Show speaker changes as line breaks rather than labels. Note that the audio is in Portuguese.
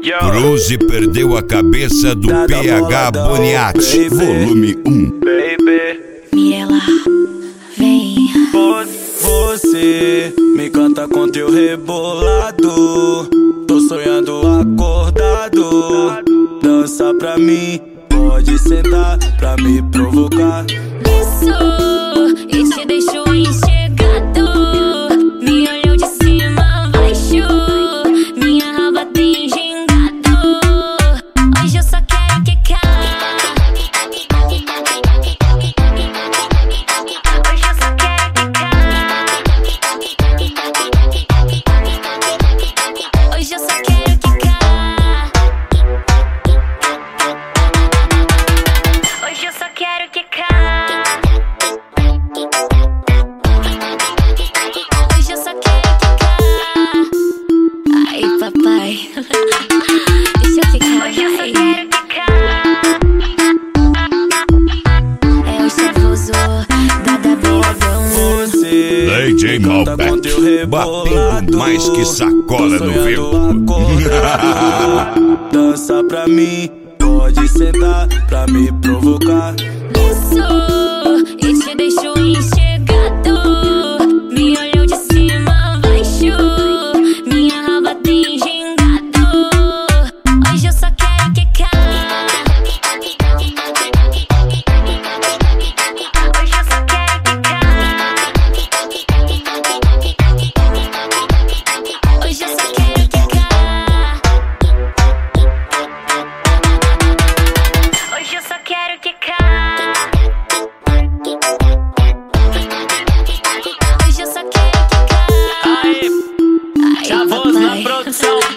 Cruze perdeu a cabeça do PH Boniati. Volume 1.
Mirella, vem.
Você me canta com teu rebolado. Tô sonhando acordado. Dança pra mim, pode sentar pra me provocar.
Isso, e te deixo enxergado. Me olhou de cima a baixo. Minha raba tem gingado. Hoje eu só quero quicar. Hoje eu só quero quicar. Hoje eu só quero quicar. Hoje eu só quero quicar. Hoje eu só quero quicar. Ai, papai, deixa eu ficar. Hoje eu só quero quicar. É o chavoso da
Você
DJ
me canta com teu
Malbec, batendo mais que sacola no vento.
Dança pra mim, pode sentar pra me provocar.
Isso, e te deixo enxergado. Me olhou de cima a baixo. Minha raba tem gingado. Hoje eu só quero quicar. Hoje eu só quero quicar. Hoje eu só quero quicar. Hoje eu só quero quicar. Hoje eu só quero quicar.
Aí,
Ai,
Chavoso na
papai,
produção.